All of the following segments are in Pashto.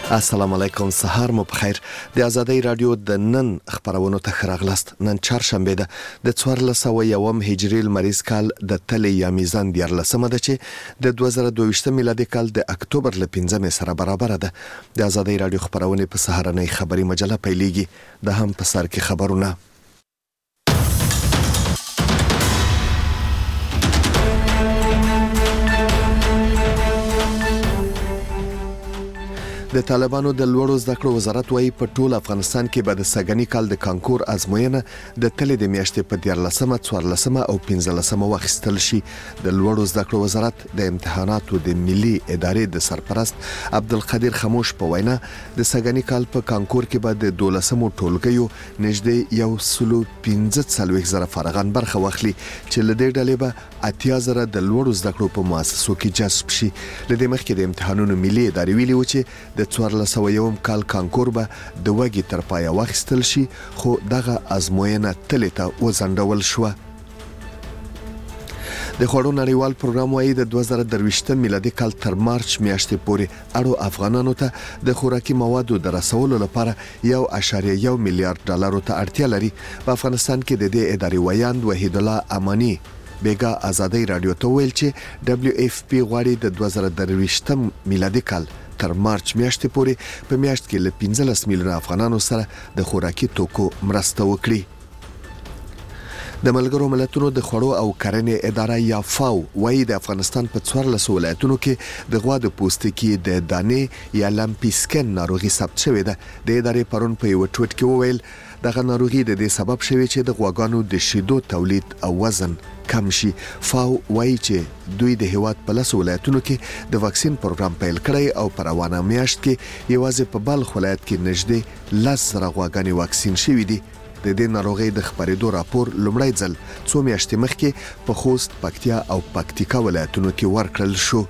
السلام علیکم، سهار مو بخیر. د آزادۍ رادیو د نن خبرونو ته راغلاست. نن چهارشنبه ده د 1401 هجری لمریز کال د تلې یا میزان 14 ده چې د 2022 میلادي کال د اکتوبر ل 15 سره برابر ده. د آزادۍ رادیو خبرونه په سهارنۍ خبري مجله پیلېږي. د هم په سر کې خبرونه. د طالبانو د لوړو زده کړو وزارت وايي په ټول افغانستان کې به د سګنی کال د کانکور ازموینه د تلې د میاشتې په 14 14 او 15 واخیستل شي. د لوړو زده کړو وزارت د امتحاناتو د ملي ادارې د سرپرست عبدالقادر خاموش په وینا د سګنی کال په کانکور کې به د 12 ټولګیو نږدې 115,000 فارغان برخه واخلي چې لدې ډلې به 80,000 د لوړو زده کړو په مؤسسو کې جذب شي. لدې مخکې د امتحانونو ملي ادارې ویلي و چې د 1401 کال کانکور به د وګي تر پایه واخیستل شي، خو دغه ازموینه تلې ته وځنډول شو. د خوړو نړیوال پروګرام وايي د 2023 میلادي کال تر مارچ میاشتې پورې اړو افغانانو ته د خوراکي موادو د رسولو لپاره 1.1 میلیارډ ډالر ته اړتیا لري. په افغانستان کې د دې ادارې ویاند وحید الله امانی بیگا آزادۍ رادیو ته ویل چې WFP غواړي د 2023 میلادي کال تر مارچ میاشتې پورې په میاشت کې له 15 میلیونه افغانانو سره د خوراکي توکو مرسته وکړي. د ملګرو ملتونو د خوړو او کرنې اداره یا فاو وايي د افغانستان په 14 ولایتونو کې د غوا د پوستکي د دانې یا لمپیسکن ناروغي ثبت شوې ده. د ادارې پرون په یو ټویټ کې وویل دغه ناروغي د دې سبب شوی چې د غواګانو د شیدو تولید او وزن کم شي. فاو وايي چې دوی د هیواد په 10 ولایتونو کې د واکسین پروګرام پیل کړی او پر روانه میاشت کې یوازې په بلخ ولایت کې نږدې 10,000 غواګانې واکسین شوي دي. د دې ناروغي د خبرېدو راپور لومړی ځل 2 میاشتې مخکې په خوست، پکتیا او پکتیکا ولایتونو کې ورکړل شو.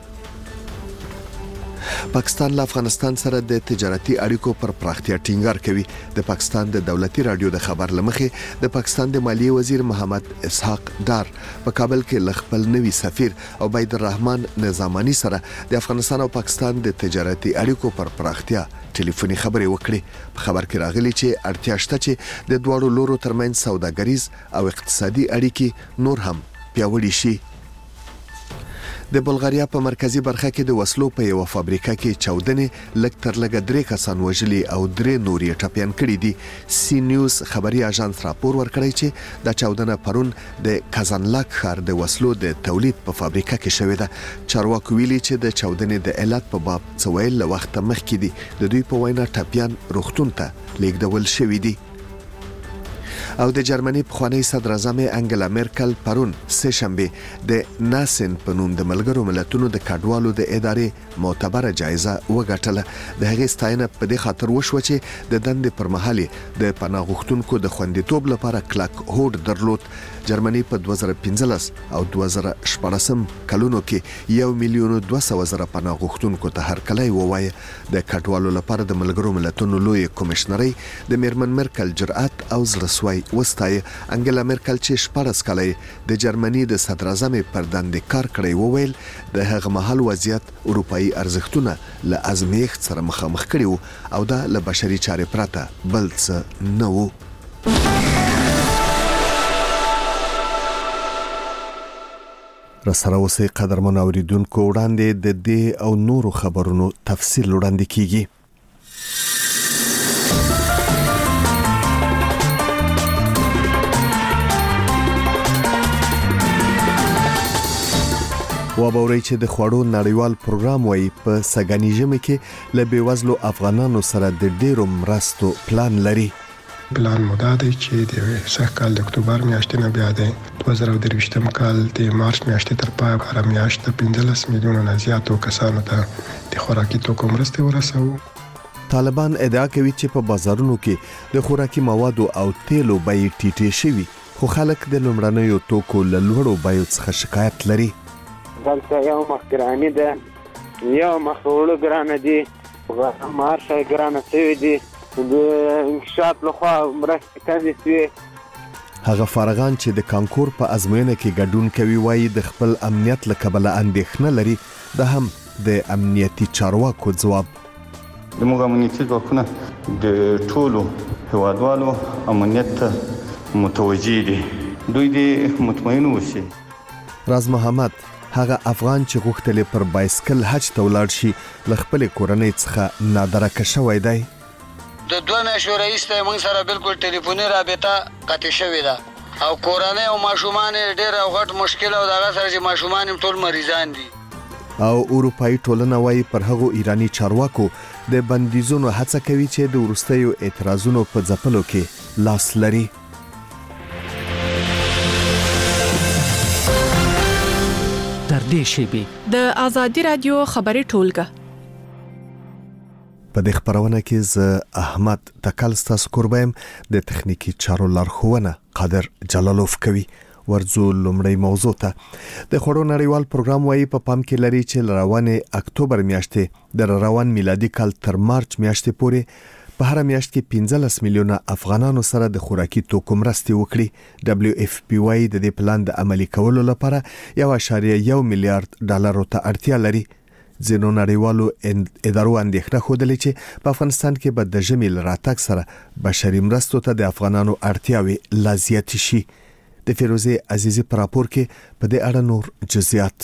پاکستان له افغانستان سره د تجارتي اړیکو پر پراختیا ټینګار کوي. د پاکستان د دولتي رادیو د خبر لمخې د پاکستان د مالیې وزیر محمد اسحاق ډار په کابل کې ل خپل نوي سفیر عبید الرحمن نظامانی سره د افغانستان او پاکستان د تجارتي اړیکو پر پراختیا ټلیفوني خبرې وکړي. په خبر کې راغلي چې اړتیا شته چې د دوه لورو ترمنځ سوداګریز او اقتصادي اړیکې نور هم پیاوړې شي. د بلغاریا په مرکزی برخه کې د وسلو په یو فابریکه کې چاودنې لږ تر لږه 3 کسان وژلي او 3 نور یې ټپيان کړي دي. سی نیوز خبري اژانس راپور ورکړی چې د چاودنه پرون د کازانلاک ښار د وسلو د تولید په فابریکه کې شوې ده. چارواکو ویلي چې د چاودنې د علت په باب څه ویل له وخت مخکې دي. د دوی په وینا ټپيان روغتون ته لیږدول شوي دي. او د جرمني پخوانی صدر اعظم انګلا میرکل پرون سه شنبه د ناسن په نوم د ملګرو ملتونو د کډوالو د ادارې معتبره جایزه وګټله. د هغې ستاینه په دې خاطر وشوه چې د دندې پر مهال د پناه غوښتونکو د خوندیتوب لپاره کلک هوډ درلود. جرمني په 2015 او 2014 کلونو کې 1,200,000 پناه غوښتونکو ته هرکلی ووایه. د کډوالو لپاره د ملګرو ملتونو لوی کمشنري د میرمن میرکل جرأت او زړسوي وستایه. انګلا میرکل چې 14 کاله د جرمني د صدر اعظم پر دندې کار کړی وویل د هغه مهال وضعیت اروپאי ارزښتونه له ازمېښت سره مخامخ کړي او دا له بشري چارې پرته بل څه نه وو. رسره اوسئ قدرمن اوریدونکو، وړاندې د دې او نورو خبرونو تفصیل وړاندې کیږي. وبوري چې د خوړو نړیوال پروګرام وايي په سګنی ژمي کې له بیوزلو افغانانو سره د ډیرو مرستو پلان لري. پلان مودا دی چې د سږ کال د اکتوبر میاشتې نه بیا د 2023 کال د مارچ میاشتې تر پایه هر میاشت 15 میلیونه نه زیاتو کسانو ته د خوراکي توکو مرستې ورسوو. طالبان ادعا کوي چې په بازارونو کې د خوراکي موادو او تیلو بیې ټیټې شوي، خو خلک د لومړنیو توکو له لوړو بیو څخه شکایت لري. دلته یو مخ ګراني ده، یو مخ وړو ګرانه دي، مارشه ګرانه شوي دي، د انکشاف لخوا مرستې کمې شوې. هغه فارغان چې د کانکور په ازموینه کې ګډون کوي وایي د خپل امنیت له کبله اندېښنه لري. دا هم د امنیتي چارواکو ځواب. زموږ امنیتي ځواکونه د ټولو هیوادوالو امنیت ته متوجه دي. دوی دې مطمئن اوسي. راز محمد هغه افغان چې غوښتل پر بایسکل حج ته ولاړ شي ل خپل کورنۍ څخه نادرکه شوی دی. د 2 میاشتو راهیسې موږ سره بالکل ټلیفوني رابطه قطع شوې ده او کورنۍ او ماشومان ډېر غټ مشکل او دغه سره چې ماشومان ټول مریضان دي. او اروپאי ټولنه وايي پر هغو ایرانی چارواکو د بندیزونو هڅه کوي چې د ورستیو اعتراضونو په ځپلو کې لاس لري. تر دې شیبې د آزادی رادیو خبري ټولګه په دې خبرونه کې ز احمد تکل ستاسو قربایم د تخنیکی چارو لارښوونه قادر جلالوف کوي. ورځو لومړی موضوع ته د خړو نړیوال پروګرام وايي په پام کې لري چې روانه اکتوبر میاشتې د روان میلادي کال تر مارچ میاشتې پورې په هر میاشت کې 15 میلیونه افغانانو سره د خوراکي توکو مرستې وکړي. WFP وايي د دې پلان د عملي کولو لپاره 1.1 میلیارډ ډالر ته اړتیا لري. ځینو نړیوالو ادارو اندېښنه خوده چې په افغانستان کې به د ژمي لراتګ سره بشري مرستو ته د افغانانو اړتیاوي لا زیاتې شي. د فیروزه عزیزی پر راپور کې په دې اړه نور جزئیات.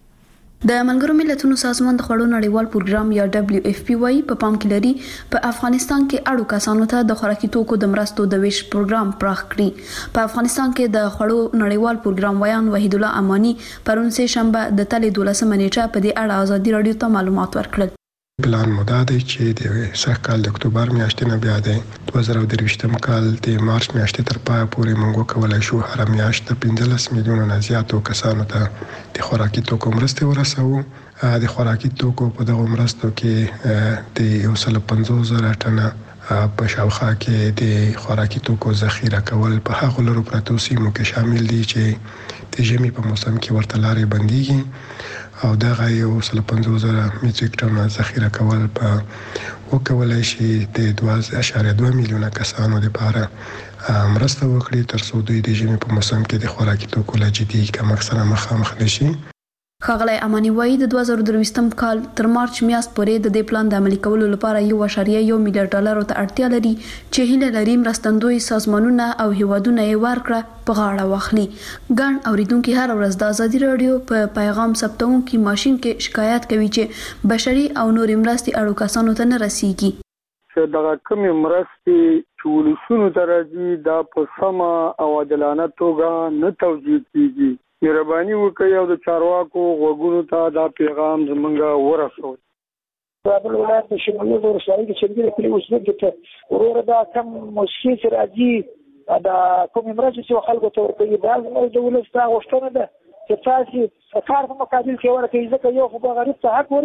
د ملګرو ملتونو سازمان د خړو نړیوال پروګرام یا WFP وايي په پام کې لري په افغانستان کې اړو کسانو ته د خوراکي توکو د مرستو د ویش پروګرام پراخ کړي. په افغانستان کې د خړو نړیوال پروګرام ویان وحید الله امانی پرون سه شنبه د تل 12 نیټه په دې اړه آزادي رادیو ته معلومات ورکړل. پلان مدعا دی چې د سږ کال د اکتوبر میاشتې نه بیا د 2023 کال د مارچ میاشتې تر پای پورې موږ کولای شو هر میاشت 15 میلیونه نه زیاتو کسانو ته د خوراکي توکو مرستې ورسوو. د خوراکي توکو په دغه مرستو کې د 150,000 ټنه په شاوخوا کې د خوراکي توکو ذخیره کول په هغو لرو پرتو سیمو کې شامل دي چې د ژمي په موسم کې ورته لارې بنديږي او دغه 150,000 میټریک ټن ذخیره کول په وکولای شي د 2.2 میلیونه کسانو لپاره مرسته وکړي تر څو دوی د ژمي په موسم کې د خوراکي توکو له جدي کمښت سره مخامخ نشي. ښاغلی امانی وايي د 2023 کال تر مارچ میاشت پورې د دې پلان د عملي کولو لپاره 1.1 میلیارډ ډالر ته اړتیا لري چې هیله لري مرستندوی سازمانونه او هیوادونه یې ورکړه په غاړه واخلي. ګڼ اوریدونکو هر ورځ د آزادي رادیو په پیغام ثبتونکو ماشين کې شکایت کوي چې بشري او نوري مرستې اړو کسانو ته نه رسیږي. چې دغه کومې مرستې چې ولسونو ته راځي دا په سمه او عادلانه توګه نه توزیع کیږي. مهرباني وکړئ او د چارواکو غوږونو ته دا پیغام زمونږ ورسوئ. کابل ولایت د شمالي ولسوالۍ کې چې د کلی اوسېدونکو ته ورور دا کم مشکل چې راځي دا کوم مرسته چې خلکو ته ورکوي دا زموږ د ولس ته غوښتنه ده چې تاسو کار په مقابل کې ورکوي ځکه یو خو غریب ته حق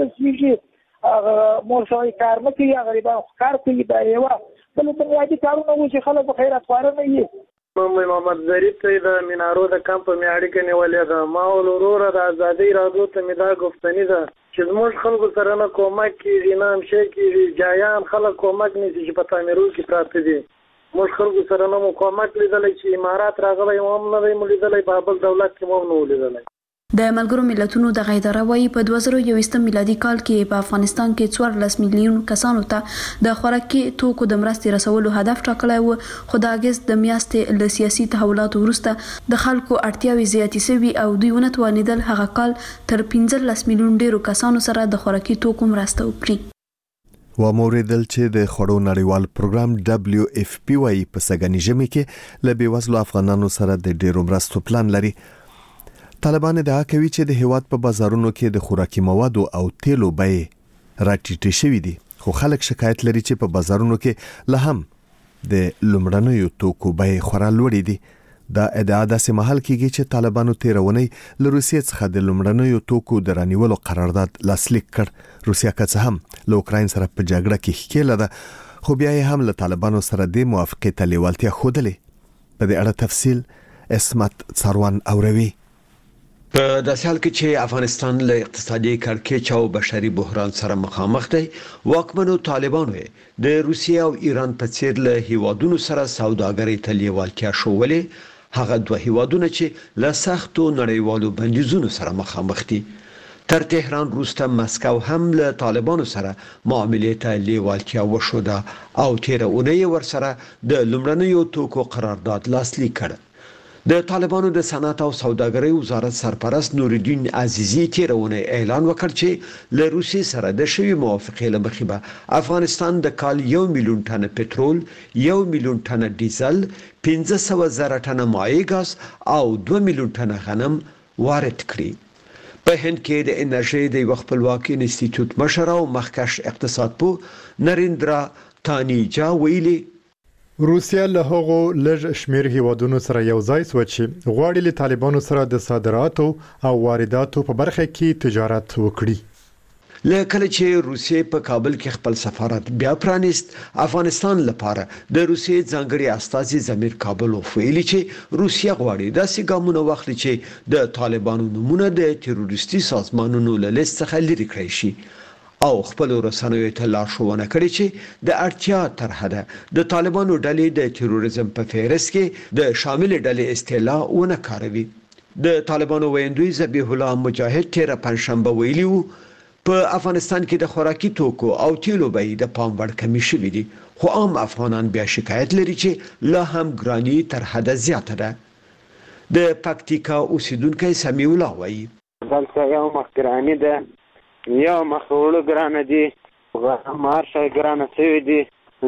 ورسېږي مور سره کار نه کوي غریبان کار کوي دا یو بل بنیادي کارونه وو چې خلک په خیرات خواره نه وي. محمد ظریف ته د مینارو د کمپ په اړیکه نیولې ده. ما ولوره د آزادۍ رادیو ته مې دا گفتنی ده چې زموږ خلکو سره نه کومک کیږي نه هم شي کیږي جایان خلک کومک نه شي په تعمیرو کې پراته دي. موږ خلکو سره نه کومک لیدلای چې امارات راغلی هم نه دی لیدلای بابل دولت کې هم نه لیدلای. د ملګرو ملتونو د اداره وايي په 2021 میلادي کال کې په افغانستان کې 14 میلیون کسانو ته د خوراکي توکو د مرستې رسولو هدف ټاکلی و خو د اگست د میاشتې له سیاسي تحولاتو وروسته د خلکو اړتیاوې زیاتې شوي او دوی ونه توانیدل هغه کال تر 15 میلیون ډیرو کسانو سره د خوراکي توکو مرسته وکړي. و موریدل چې د خړو نړیوال پروګرام WFP وايي په سګنی ژمي کې له بیوزلو افغانانو سره د ډیرو مرستو پلان لري. طالبان ادعا کوي چې د هیواد په بازارونو کې د خوراکي موادو او تیلو بیې راټیټې شوې دي خو خلک شکایت لري چې په بازارونو کې له هم د لومړنیو توکو بیې خورا لوړې دي. دا ادعا داسې مهال کېږي چې طالبانو تیرونی له روسیې څخه د لومړنیو توکو د رانیولو قرارداد لاسلیک کړ. روسیا که څه هم له اوکراین سره په جګړه کې ښکېله ده خو بیا یې هم له طالبانو سره د موافقې ته لیوالتیا ښودلې. په دې اړه تفصیل اسمت څاروان اوروي. په داسې حال کې چې افغانستان له اقتصادي کړکېچ او بشري بحران سره مخامخ دی واکمنو طالبانو د روسیې او ایران په څیر له هیوادونو سره سوداګرۍ ته لیوالتیا ښودلې هغه دوه هیوادونه چې له سختو نړیوالو بندیزونو سره مخامخ دي. تر تهران وروسته مسکو هم له طالبانو سره معاملې ته لیوالتیا وښوده او تیره اونۍ ورسره د لومړنیو توکو قرارداد لاسلیک کړ. د طالبانو د صنعت او سوداګرۍ وزارت سرپرست نورالدین عزیزی تیره اونۍ اعلان وکړ چې له روسیې سره د شوی موافقې له مخې به افغانستان د کال 1 میلیون ټن پټرول، 1 میلیون ټن ډیزل، 500,000 ټن مایع ګاز او 2 میلیون ټن غنم وارد کړي. په هند کې د انرژي د یو خپلواکي انسټیټیوټ مشر او مخکښ اقتصادپوه نریندرا تانیجا ویلي روسیا له هغو لږ شمیر هیوادونو سره یو ځای شو چې غواړي له طالبانو سره د صادراتو او وارداتو په برخه کې تجارت وکړي. لکه چې روسیې په کابل کې خپل سفارت بیا پرانیست، افغانستان لپاره د روسیې ځانګړي استازي زمیر کابلوف ویلي چې روسیا غواړي داسې ګامونه واخلي چې د طالبانو نمونه د تروریستي سازمانونو له لیست څخه لرې کړی شي او خپل رسنیو ته لارښوونه کړې چې د اړتیا تر حده د طالبانو ډلې د تروریزم په فهرست کې د شامل ډلې اصطلاح ونه کاروي. د طالبانو ویندوی ذبیح الله مجاهد تیره پنځشنبه ویلي وو په افغانستان کې د خوراکي توکو او تیلو بیې د پام وړ کمی شوې دي، خو عام افغانان بیا شکایت لري چې لا هم ګرانی تر حده زیاته ده. د پکتیکا اوسیدونکو سمیع الله وایي دلته یو مخګرانی ده، یو مخوړو ګرانه دي، مارشه ګرانه شوې دي،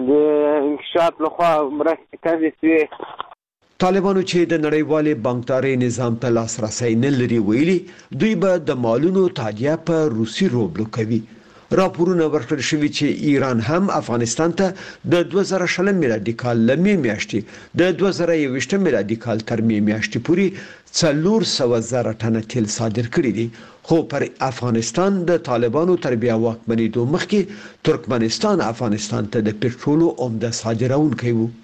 د انکشاف لخوا مرستې کمې شوې. طالبانو چې د نړیوالې بانکداري نظام ته لاسرسی نه لري ویلي دوی به د مالونو تادیه په روسي روبلو کوي. راپورونه ورکړل شوي چې ایران هم افغانستان ته د 2020 میلادي کال له میاشتې د 2021 میلادي کال تر میاشتې پورې 400,000 ټن تیل صادر کړي دي، خو پر افغانستان د طالبانو تر بیا واکمنېدو مخکې ترکمنستان افغانستان ته د پټرولو عمده صادرونکی و.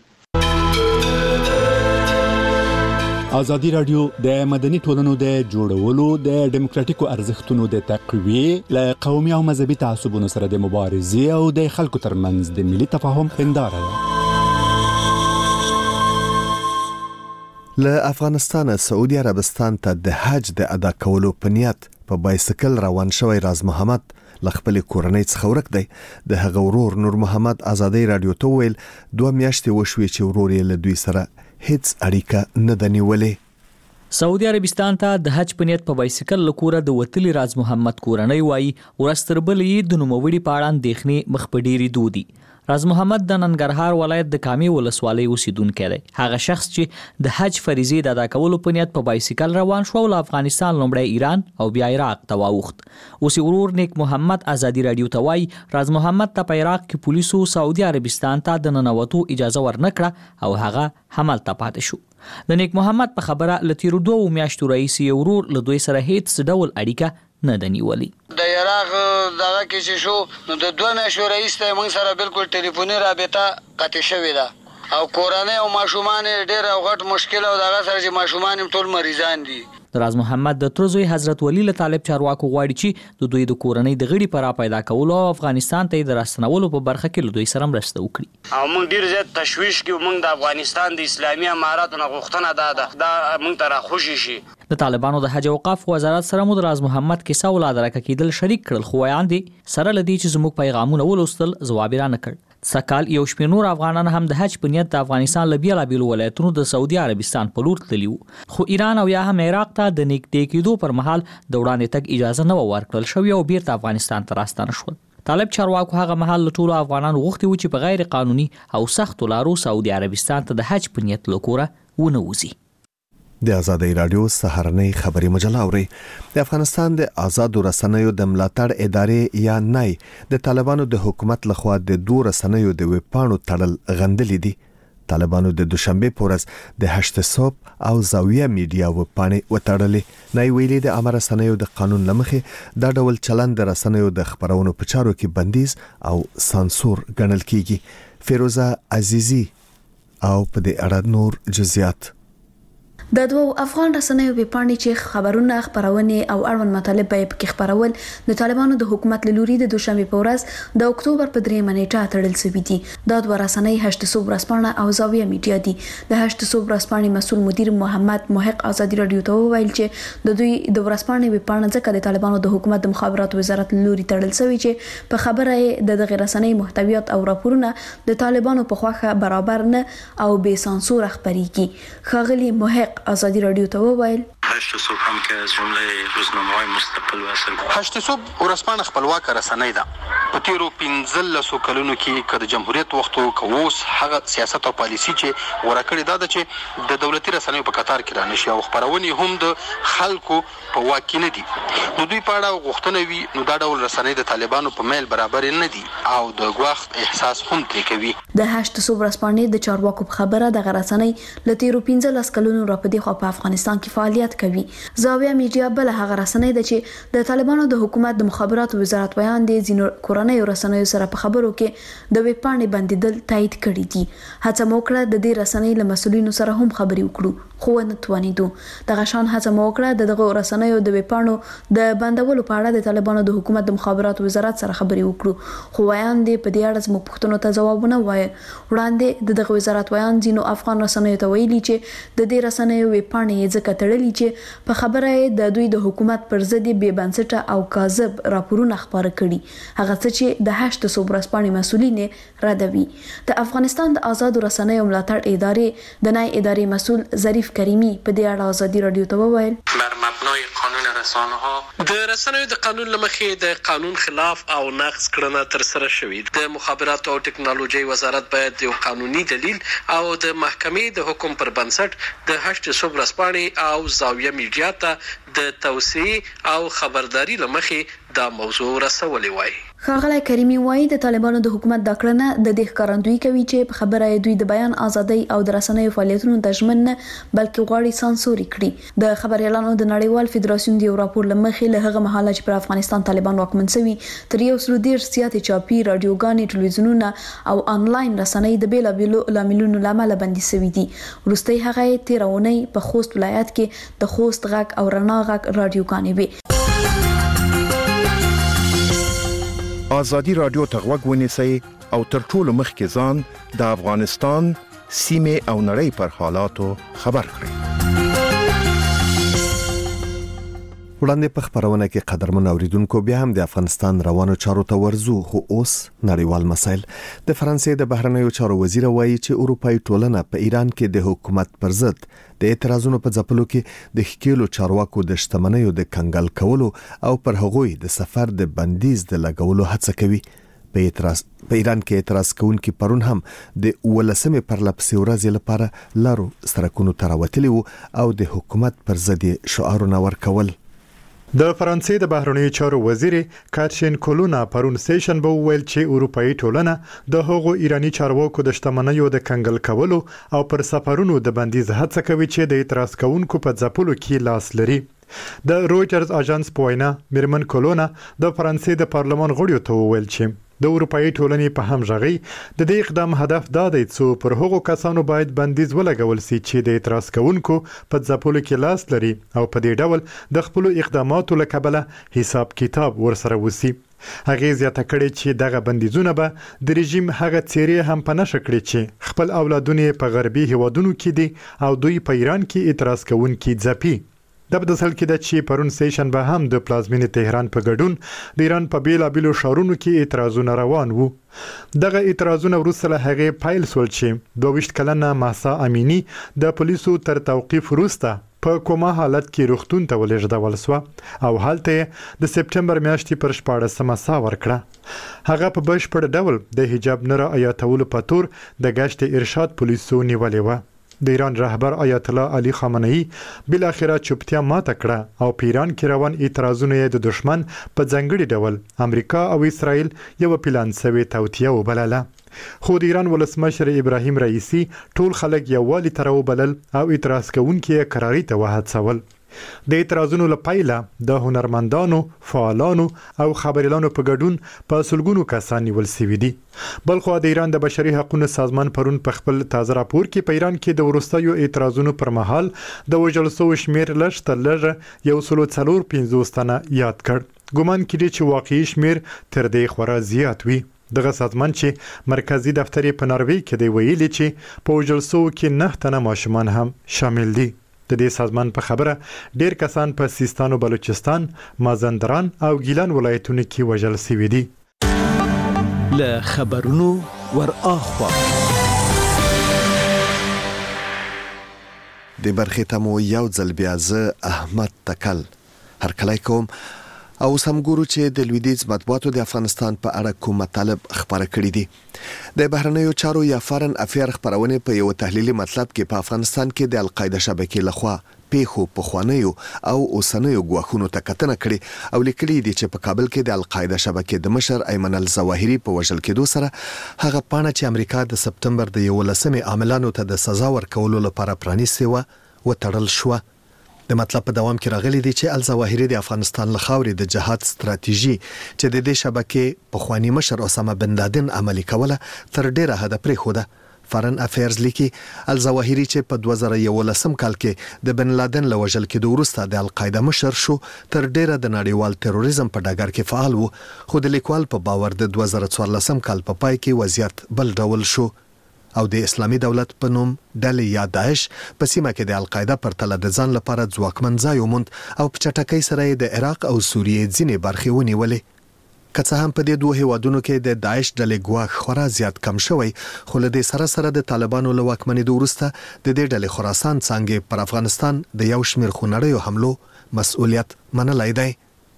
ازادي رادیو د مدني ټولنو د جوړولو د ډیموکراتیکو ارزښتونو د تقویې له قومي او مذهبي تعصبونو سره د مبارزې او د خلکو ترمنځ د ملي تفاهم هنداره ده. له افغانستان سعودي عربستان ته د حج د ادا کولو په نیت په بایسکل روان شوی راز محمد لخپل کورنۍ څخه ورک دی. د هغه ورور نور محمد ازادي رادیو ته ویل 2 میاشتې وشوي چې ورور یې له دوی سره هیڅ اړیکه نه د نیولې. سعودي عربستان ته د حج په نیت په بایسکل لکوره د وتلی راز محمد کورنۍ وایي ورستربلې د نوموړي په اړه اندېښنې مخ په ډېرې دودي. راز محمد د ننګرهار ولایت د کامې ولسوالۍ اوسیدونکی دی. هغه شخص چې د حج فریضې د ادا کولو په نیت په بایسکل روان شو له افغانستان لومړی ایران او بیا عراق ته واوښت. اوس ورور نیک محمد ازادي رادیو ته وایي راز محمد ته په عراق کې پولیسو سعودي عربستان ته د ننوتو اجازه ورنکړه او هغه همالته پاتې شو. د نیک محمد په خبره له تیرو 2 میاشتو رئیس ورور له دوی سره هیڅ ډول اړیکه نه د نیولې. د عراق دغه کې چې شو نو د 2 میاشتو رئیس ته موږ سره بالکل ټلیفوني رابطه قطع شوې ده او کورنۍ او ماشومان ډېر غټ مشکل او دغه سره چې ماشومان ټول مریضان دي. راز محمد د ترزوی حضرت ولی له طالب چارواکو غواړي چې د دوی د کورنۍ د غړي پر پیدا کولو او افغانستان ته د راستنولو په برخه کې له دوی سره مرسته وکړي. او موږ ډیر زیات تشویش کوو، موږ د افغانستان د اسلامي اماراتو نه غوښتنه ده دا موږ ته راخوشي شي. د طالبانو د حج او اوقاف وزارت سره مو راز محمد کیسه ولادت راکېدل شریک کړل، خو وړاندې سره لدی چې زموږ پیغامونه ولوستل جواب را نه کړ. سکال یو شمېر نور افغانان هم د حج په نیت د افغانستان له بیلابیلو ولایتونو د سعودي عربستان په لور تللي وو، خو ایران او یا هم عراق ته د نږدې کېدو پر مهال د وړاندې تګ اجازه نه ورکړل شوې او بیرته افغانستان ته راستانه شول. طالب چارواکو هغه مهال له ټولو افغانانو غوښتي و چې په غیر قانوني او سختو لارو سعودي عربستان ته د حج په نیت له کوره ونه وځي. د ازادي رادیو سهارنۍ خبري مجله اوري. د افغانستان د آزادو رسنیو د ملاتړ ادارې یا نای د طالبانو د حکومت لخوا د 2 رسنیو د ویبپاڼو تړل غندلې دي. طالبانو د دوشنبه پورز د هشت صوب او زاویه میډیا ویبپاڼې وتړلې. نای ویلي د امر رسنیو د قانون لمخې دا ډول چلند د رسنیو د خبرونو په چارو کې بندیز او سانسور ګڼل کیږي. فیروزه عزیزی او په دې اړه نور جزئیات. د دوو افغان رسنیو ویبپاڼې چې خبرونه خبرونه او اړوند مطالب به پکې خبرول د طالبانو د حکومت له لوري د دوشنبه په ورځ د اکتوبر په 3 نیټه تړل شوې دي. دا دوه رسنۍ هشت صبح ورځپاڼه او زاویه میډیا دي. د هشت صبح ورځپاڼې مسؤل مدیر محمد محق ازادي رادیو ته وویل چې د دوی د ورځپاڼې ویبپاڼه ځکه د طالبانو د حکومت د مخابراتو وزارت له لوري تړل شوې چې په خبره د دغه رسنۍ محتویات او راپورونه د طالبانو په خواخه برابر نه او بې سانسور خبريږي. ښاغلي محق ازادي رادیو ته وویل هشت صبح هم که از جمله روزنامه‌های مستقل و اصل هشت صبح ورځپاڼه خپلواکه رسنۍ ده. په تیرو 15 کلونو کې که د جمهوریت وختو که اوس هغه سیاست او پالیسی چې غوره کړې ده چې د دولتي رسنیو په قطار کې رانشي او خبرونه هم د خلکو په واک کې نه دي. نو دوی په اړه غوښتنه وي نو دا ډول رسنۍ د طالبانو په میل برابر نه دي او د ګواښ احساس هم ترې کوي. د هشت صبح ورځپاڼې د چارواکو په خبره د رسنۍ له تیرو 15 کلونو راپدې خو په افغانستان کې فعالیت کوي. زاویه میډیا بل هغه رسنۍ ده چې د طالبانو د حکومت د مخابراتو وزارت بیان دي ځینو کورنۍ رسنیو سره په خبرو کې د ویبپاڼې بندیدل تایید کړي دي. هڅه مو کړه د دې رسنۍ له مسؤلینو سره هم خبرې وکړو خو نه توانیدو. دغه شان هڅه مو کړه دغه رسنیو د ویبپاڼو د بندولو په اړه د طالبانو د حکومت د مخابراتو وزارت سره خبرې وکړو خو وایان دي په دې اړه زموږ پوښتنو ته ځوابونه وایي. وړاندې دغه وزارت وایان ځینو افغان رسنیو ته ویلي چې د دې رسنیو ویبپاڼې ځکه تړلې چې په خبره د دوی د حکومت پر ضد بې بنسټه او کاذب راپورونه خبره کړي. هغه څه چې د هشت صبح ورځپاڼې مسؤلین ردوي. د افغانستان د آزاد رسنیو ملاتړ ادارې د نای ادارې مسؤل ظریف کریمی په دې اړه ازادي رادیو ته وویل بر مبنای قانون رسانه‌ها د رسنیو د قانون لمخې د قانون خلاف او نقض کړنه تر سره شوې. د مخابراتو او ټکنالوژي وزارت باید یو قانوني دلیل او د محکمې د حکم پر بنسټ د هشت صبح ورځپاڼې او زاویه میډیا ته د توسعه او خبرداري لمخې دا موضوع رسولې وای. ښاغلی کریمی وایي د طالبانو د حکومت دا کړنه د دې ښکارندویي کوي چې په خبره دوی د بیان ازادۍ او د رسنیو فعالیتونو ته ژمن نه بلکې غواړي سانسور کړي. د خبريالانو د نړیوال فدراسیون د یو راپور لمخې له هغه مهاله چې پر افغانستان طالبان واکمن شوي تر 110 زیاتې چاپي رادیوګانې ټلویزیونونه او انلاین رسنۍ د بیلابیلو لاملونو لامل بندي شوي دي. وروستي هغه 13 اونۍ په خوست ولایت کې د خوست غږ او رڼا غږ رادیوګانې وي. آزادی رادیو ته غوږ ونیسئ او تر ټولو مخکې ځان د افغانستان سیمې او نړۍ پر حالاتو خبر کړئ. وړاندې په خبرونه کې قدرمن اوریدونکو بیا هم د افغانستان روانو چارو ته ورزو خو اوس نړیوال مسایل. د فرانسې د بهرنیو چارو وزیر وایي چې اروپאי ټولنه په ایران کې د حکومت پر ضد د اعتراضونو په ځپلو کې د ښکیلو چارواکو د شتمنیو د کنګل کولو او پر هغوی د سفر د بندیز د لګولو هڅه کوي. په ایران کې اعتراض کوونکي پرون هم د 18 پر لپسې ورځې لپاره لارو سرکونو ته راوتلي وو او د حکومت پر ضد شعارونه ورکول. د فرانسې د بهرنیو چارو وزیر کاترین کولونا پرون سیشن به ویل چې اروپאי ټولنه د هغو ایرانی چارواکو د شتمنیو د کنګل کولو او پر سفرونو د بندیز هڅه کوي چې د اعتراض کوونکو په ځپلو کې لاس لري. د رويټرز اژانس په وینا میرمن کولونا د فرانسې د پارلمان غړیو ته ویل چې د اروپאי ټولنې په همغږي د دې اقدام هدف دا دی چې پر هغو کسانو باید بندیز ولګول شي چې د اعتراض کوونکو په ځپلو کې لاس لري او په دې ډول د خپل اقداماتو لکبله حساب کتاب ورسره وسی. هغه زیاته کړي چې دغه بندیزونه به د رژیم هغه څیرې هم په نشه کړي چې خپل اولادونه په غربي هیوادونو کې دي او دوی په ایران کې اعتراض کوونکي ځپي. د بدسل کې د چې پرون سیشن به هم د پلازمینې تهران په ګډون د ایران په بیلابیلو شهرونو کې اعتراضونه روان وو. دغه اعتراضونه وروسته له هغه پایل سول چې 22 کلنه مهسا امینی د پولیسو تر توقیف وروسته په کومه حالت کې روغتون ته ولېږدول شو او هلته د سپټمبر میاشتې پر 14مه سا ورکړه. هغه په بشپړ ډول د حجاب نه رعایتولو په تور د گشت ارشاد پولیسو نیولې و. د ایران رهبر آیت الله علي خامنه‌ای بل اخره چوپتیا ماته کړه او په ایران کې روان اعتراضونه د دشمن په ځنګړي ډول امریکا او اسرائیل یو پلان سوي توتیه وبلله. خو د ایران ولسمشر ابراهیم رئیسی ټول خلک یووالي تر وبلل او اعتراض کوونکي قراري ته وهڅول. د اعتراضونو لپاره د هنرمندانو، فعالانو او خبريالانو په ګډون په سلګونو کسان نیول شوي دي. بلخو د ایران د بشري حقوقو سازمان پرون په خپل تازه راپور کې په ایران کې د ورستیو اعتراضونو پر مهال د وژل شوو شمیر لږ تر لږه 145 تنه یاد کړ. ګومان کړي چې واقعي شمیر تر دې خورا زیات وي. دغه سازمان چې مرکزی دفتر په ناروې کې دی ویلي چې په وژل شوو کې 9 تنه ماشومان هم شامل دي. د دې سازمان په خبره ډیر کسان په سیستان او بلوچستان، مازندران او ګیلان ولایتونو کې وژل شوي دي. له خبرونو ور اخوا د برخې ته مو یو ځل بیا زه احمد تکل هرکلی کوم او سمګورو چې د لویدیځ مطبوعاتو د افغانستان په اړه کوم مطالب خبره کړي دي. د بهرنیو چارو یا فارن افیر خبرونه په یو تحلیلي مطلب کې په افغانستان کې د القاعده شبکې لخوا پیښو په خوانیو او اوسنیو ګواښونو ته کتنه کړي او لیکلي دي چې په کابل کې د القاعده شبکې د مشر ایمن الظواهری په وژل کېدو سره هغه پاڼه چې امریکا د سپتمبر د 11 عاملانو ته د سزا ورکولو لپاره پرانیستې و وتړل شو. د مطلب په دوام کې راغلي دي چې الظواهری د افغانستان له خاورې د جهاد ستراتیژي چې د دې شبکې په خواني مشر اسامه بن لادن عملي کوله تر ډیره حد پرېښوده. فارن افیرز لیکي الظواهری چې په 2011 کال کې د بن لادن له وژل کېدو وروسته د القاعده مشر شو تر ډیره د نړیوال تروریزم په ډګر کې فعال و، خو د لیکوال په باور د 2014 کال په پای کې وضعیت بل ډول شو او د اسلامي دولت په نوم ډلې یا داعش په سیمه کې د القاعده پر تله د ځان لپاره ځواکمن ځای وموند او په چټکۍ سره د عراق او سوریې ځینې برخې ونیولې. که څه هم په دې دوه هیوادونو کې د داعش ډلې ګواښ خورا زیات کم شوی، خو له دې سره د طالبانو له واکمنېدو وروسته د دې ډلې خراسان څانګې پر افغانستان د یو شمېر خونړیو حملو مسؤلیت منلی دی.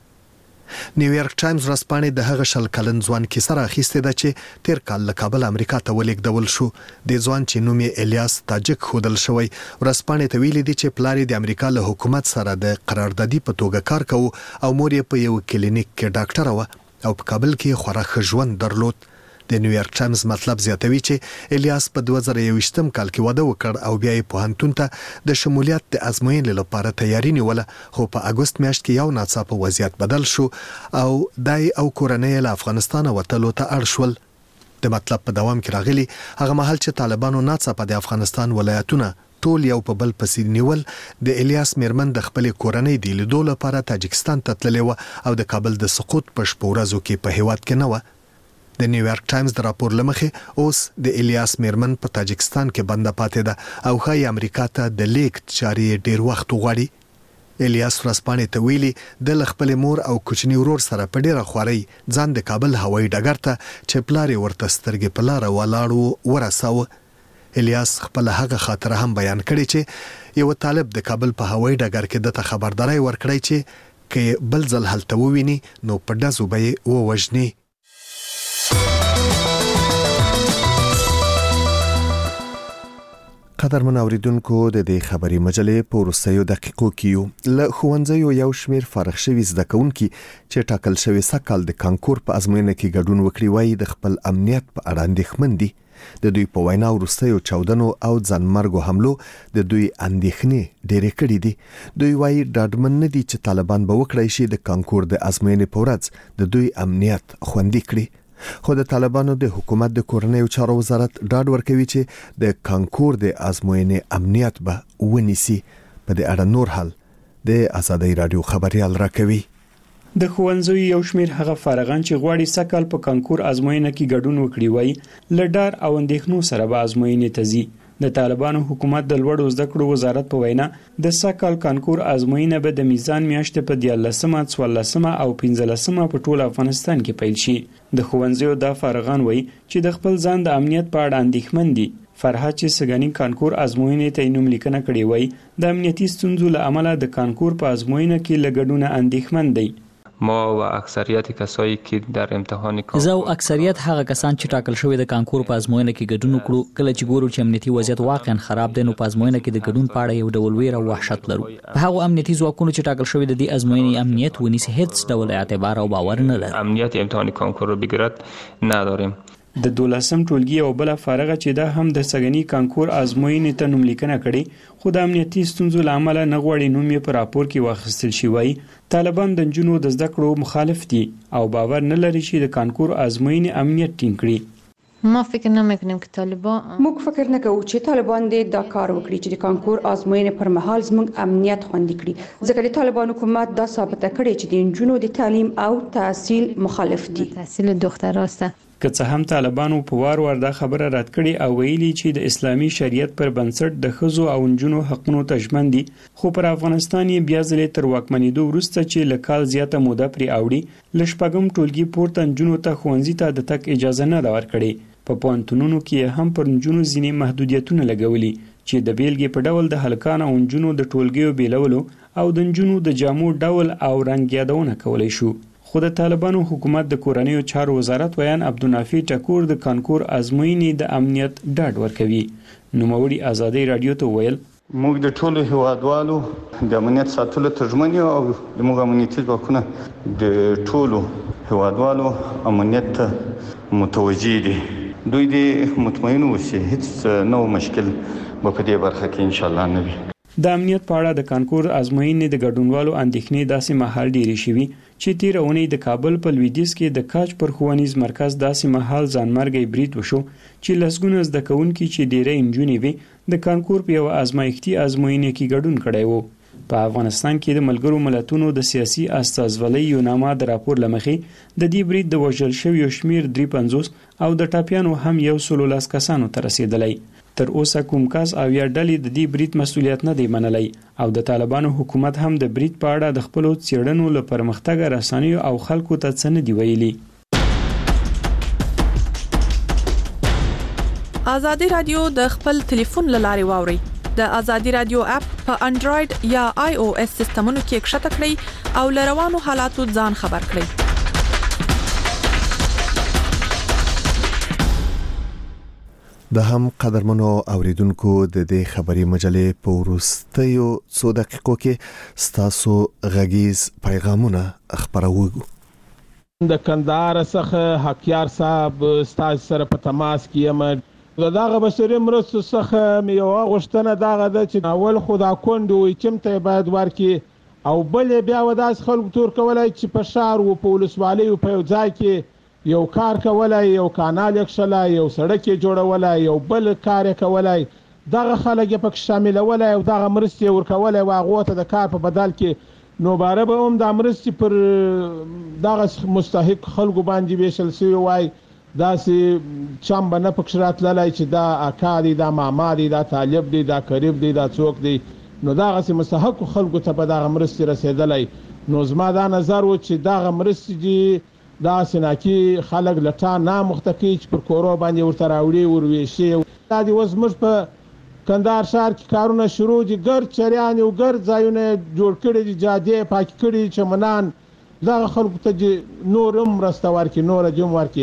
نیویارک ټایمز ورځپاڼې د هغه شل کلن ځوان کیسه راخیستې ده چې تیر کال له کابل امریکا ته ولېږدول شو. د ځوان چې نوم یې الیاس تاجک ښودل شوی ورځپاڼې ته ویلي دي چې پلار یې د امریکا له حکومت سره د قراردادي په توګه کار کوي او مور یې په یو کلینیک کې ډاکټره وه او په کابل کې خورا ښه ژوند درلود. د نیویارک ټایمز مطلب زیاتوي چې الیاس په 2021 کال کې واده وکړ او بیا یې پوهنتون ته د شمولیت د ازموینې لپاره تیاری نیوله، خو په اګوست میاشت کې یو ناڅاپه وضعیت بدل شو او دای او کورنۍ له افغانستان وتلو ته اړ شول. د مطلب په دوام کې راغلي هغه مهال چې طالبانو ناڅاپه د افغانستان ولایتونه ټول یو په بل پسې نیول، د الیاس میرمن د خپل کورنۍ د لیدو لپاره تاجکستان ته تللې و او د کابل د سقوط په شپو ورځو کې په هیواد کې نه و. د نیویارک ټایمز د راپور لمخې اوس د الیاس میرمن په تاجکستان کې بنده پاتې ده او ښایي امریکا ته د لیږد چارې ډیر وخت وغواړي. الیاس ورځپاڼې ته ویلي د خپل مور او کوچني ورور سره په ډیره خوارۍ ځان د کابل هوایي ډګر ته چې پلار یې ورته سترګې په لاره ولاړ ورساوه. الیاس خپل هغه خاطره هم بیان کړي چې یو طالب د کابل په هوایي ډګر کې دته خبرداري ورکړی چې کې بل ځل هلته وویني نو په ډزو به یې ووژني. قدرمن اوریدونکو د دې خبري مجلې په وروستیو دقیقو کې یو له ښوونځیو یو شمیر فارغ شوي زده کوونکي چې ټاکل شوی سکهال د کانکور په ازموینه کې ګډون وکړي وایي د خپل امنیت په اړه اندېښمن دي. د دوی په وینا وروستیو چاودنو او ځانمرګو حملو د دوی اندېښنې ډېرې کړې دي. دوی وایي ډاډمن نه دي چې طالبان به وکړای شي د کانکور د ازموینې په ورځ د دوی امنیت خوندي کړي. خو د طالبانو د حکومت د کورنیو چارو وزارت ډاډ ورکوي چې د کانکور د ازموینې امنیت به ونیسي. په دې اړه نور حال د آزادۍ رادیو خبريال راکوي. د ښوونځیو یو شمیر هغه فارغان چې غواړي سکهال په کانکور ازموینه کې ګډون وکړي وایي له ډار او اندېښنو سره به ازموینې ته ځي. د طالبانو حکومت د لوړو زده کړو وزارت په وینا د سکهال کانکور ازموینه به د میزان میاشتې په 14 او 15 په ټول افغانستان کې پیل شي. د ښوونځیو د فارغان وایي چې د خپل ځان د امنیت په اړه اندېښمن دي. فرحت چې سګانی کانکور ازموینې ته نوم لیکنه کړې وایي د امنیتي ستونزو له امله د کانکور په ازموینه کې لګډونه اندېښمن دي. ما و اکثریت کسایی که در امتحان زه او اکثریت هغه کسان چې ټاکل شوی د کانکور په ازموینه کې ګډون وکړو کله چې ګورو چې امنیتي وضعیت واقعا خراب دی نو په ازموینه کې د ګډون په اړه یو ډول ویره او وحشت لرو. په هغه امنیتي ځواکونو چې ټاکل شوی د دې ازموینې امنیت ونیسي هیڅ ډول اعتبار او باور نه لري. امنیت امتحان کانکور رو بگیرد نداریم. د 12م ټولګي او بل فارغه چې دا هم د سګنی کانکور ازموینې ته نوملیکنه کړي خو د امنیتي ستونزو لامل نه غوړي نوم یې په راپور کې واخیستل شوی. طالبان د جنونو د زده کړو مخالف دي او باور نه لري چې د کانکور ازموینې امنیت ټینګ کړي. ما فکر نمیکنیم که طالبان موږ فکر نه کوو چې طالبان دې دا کار وکړي چې د کانکور ازموینې پر مهال زموږ امنیت خوندي کړي ځکه د طالبان حکومت دا ثابته کړې چې د جنونو د تعلیم او تحصیل مخالف دي. تحصیل دختراسته که څه هم طالبانو په وار وار دا خبره رد کړي او ویلي چې د اسلامي شریعت پر بنسټ د ښځو او نجونو حقونو ته ژمن دي خو پر افغانستان یې بیا ځلې تر واکمنېدو وروسته چې له کال زیاته موده پرې اوړي له شپږم ټولګي پورته نجونو ته ښوونځي ته د تګ اجازه نه ده ورکړې. په پوهنتونونو کې هم پر نجونو ځینې محدودیتونه لګولي چې د بیلګې په ډول د هلکانو او نجونو د ټولګیو بیلولو او د نجونو د جامو ډول او رنګ یادونه کولی شو. خو د طالبانو حکومت د کورنیو چارو وزارت ویان عبدالنافع ټکور د کانکور ازموینې د امنیت ډاډ ورکوي. نوموړي ازادي رادیو ته ویل موږ د ټولو هیوادوالو د امنیت ساتلو ته ژمن یو او موږ امنیتي ځواکونه د ټولو هیوادوالو امنیت ته متوجي دي. دوی دې مطمئن اوسي هیڅ نو مشکل به په دې برخه کې ان شاء الله نه وي. د امنیت په اړه د کانکور ازموینې د ګډونوالو اندېښنې داسې مهال ډېرې شوي چې تیر اونۍ د کابل په لویدیځ کې د کاج پر ښوونیز مرکز داسې مهال ځانمرګی برید وشو چې لسګونه زده کوونکي چې ډېری نجونې وې د کانکور په یوه ازمایښتي ازموینې کې ګډون کړی و. په افغانستان کې د ملګرو ملتونو د سیاسي استازولۍ یو نامه د راپور لمخې د دې برید د وژل شویو شمیر 350 او د ټاپیانو هم 110 کسانو ته رسیدلی. تر اوسه کوم کس او یا ډلې د دې برید مسؤلیت نه دی منلی او د طالبانو حکومت هم د برید په اړه د خپلو څېړنو له پرمختګه رسنیو او خلکو ته څه نه دی ویلي. ازادي رادیو د خپل ټلیفون له لارې واوري. د ازادي رادیو اپ په انډراید یا آی او اس سیستمونو کې کښته کړئ او له روانو حالاتو ځان خبر کړئ. د هم قدرمنو اوریدونکو د دې خبري مجلې په وروستیو څو دقیقو کې ستاسو غږیز پیغامونه خبرو. د کندهار څخه حقیار صاحب ستاسو سره په تماس کې یم. دغه بشري مرستو څخه مې یو غوښتنه دغه ده چې اول خو دا کونډې وي چمته باید ورکړي او بل بیا وداس خلکو تور کولای چې په شهر او په ولسوالۍ او په یو ځای کې یو کار کولای یو کانال یکشلای یو سړک جوړولای یو بل کار کولای دغه خلک په شاملولای او دغه مرستې ورکولای واغه ته د کار په بدل کې نو باره به هم د مرستې پر دغه مستحق خلکو باندې ویشل شوی وای داسې چم بنه پکشرات لای چې دا اکادي دا معماري دا طالب دی دا قریب دی دا څوک دی نو دغه سي مستحق خلکو ته په دغه مرستې رسیدلای. نو زما دا نظر و چې دغه مرستې دی دا سناکی خلک لټا نه مختکی چې پر کورو باندې ورته راوړي ورويشي. دا دی وزمر په کندهار شهر کې کارونه شروع دي ګر چریان او ګر ځایونه جوړ کړي دي جاده پاک کړي چمنان دا خلکو ته نورم رستور کې نور جوم ورکي.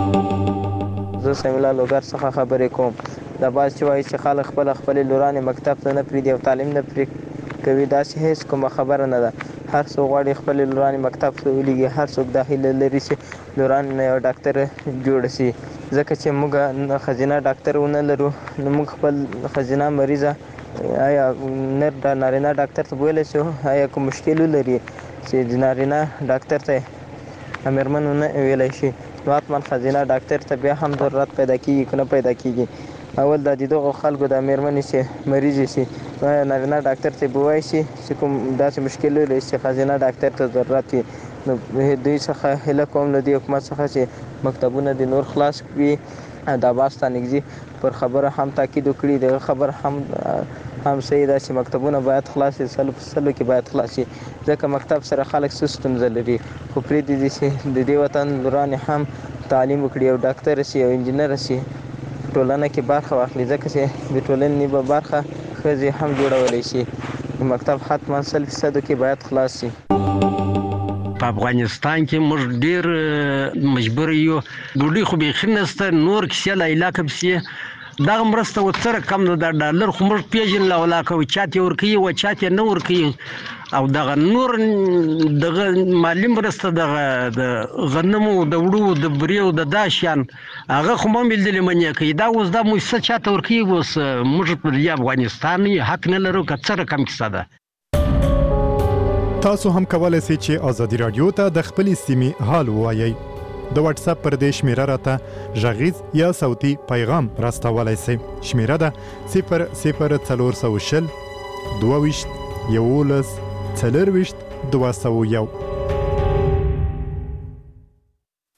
زه سمیلا لوګر څخه خبرې کوم. دا باز چې وایي چې خلک خپل لورانې مکتب ته نه پریدي او تعلیم نه پری کوي دا هیڅ کومه خبره نه ده. هر څوک غواړي خپل لورانې مکتب ته ولېږي هر څوک دا هیله لري چې لورانې یو ډاکټر جوړ شي ځکه چې موږ خزینه ډاکټر ونه لرو نو موږ خپل خزینه مریضه آیا نارینه ډاکټر ته ویلی شو آیا کوم مشکل لري چې د نارینه ډاکټر ته امرمن ونه ویلی شي نو حتما خزینه ډاکټر ته بیا هم ضرورت پیدا کیږي که نه پیدا کیږي. اول د دغه خلکو د امرمنې چې مریض شي نارینه ډاکټر ته بوای شي چې کوم داسې مشکل لري چې خزینه ډاکټر ته ضرورت وي نو دوی څخه هله کوم له دې حکومت څخه چې مکتبونه د نور خلاص کړي د اباستان نږدې پر خبره هم تاکید وکړي د خبر هم صحیح ده چې مکتبونه باید خلاص شي سلو کې باید خلاص شي ځکه مکتب سره خلک سیستم لري خو پرې دي چې د دې وطن لورانې هم تعلیم وکړي او ډاکټر شي او انجینر شي ټولنه کې برخه واخلي ځکه چې د ټولنې په برخه ښځې هم جوړولی شي مکتب حتما 100% کې باید خلاص شي. په افغانستان کې موږ ډېر مجبور یو ډوډۍ خو بیخي نشته نور کیسې له علاقه پسې دغه مرسته وڅره کم نه د ډالر خو موږ پیژن لا ولا کوي چاته ورکی او چاته نه ورکی او دغه نور دغه مالی مرسته دغه د غنمو د وړو د بریو د داشان هغه خو مې دلې منې کوي دا اوس د مؤسسه چاته ورکی اوس موږ په افغانستان حق نه لرو کڅره کم کیسه ده. تاسو هم کولای شئ چې آزادي رادیو ته د خپل سیمې حال ووایئ. د واتس اپ پر دې شمیره راته غږیز یا صوتي پیغام راستولای شئ. شمیره ده 00420 22 11 24 201.